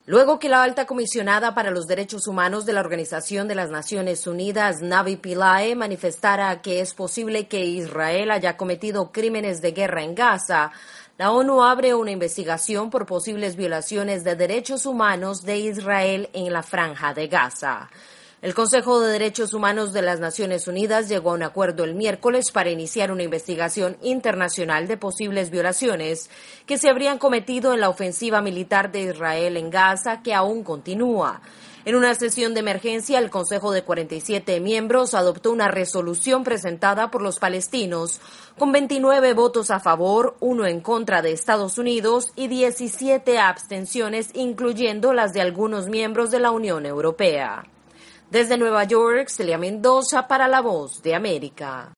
Luego que la alta comisionada para los derechos humanos de la Organización de las Naciones Unidas, Navi Pillay, manifestara que es posible que Israel haya cometido crímenes de guerra en Gaza, la ONU abre una investigación por posibles violaciones de derechos humanos de Israel en la Franja de Gaza. El Consejo de Derechos Humanos de las Naciones Unidas llegó a un acuerdo el miércoles para iniciar una investigación internacional de posibles violaciones que se habrían cometido en la ofensiva militar de Israel en Gaza, que aún continúa. En una sesión de emergencia, el Consejo de 47 miembros adoptó una resolución presentada por los palestinos con 29 votos a favor, 1 en contra de Estados Unidos y 17 abstenciones, incluyendo las de algunos miembros de la Unión Europea. Desde Nueva York, Celia Mendoza para La Voz de América.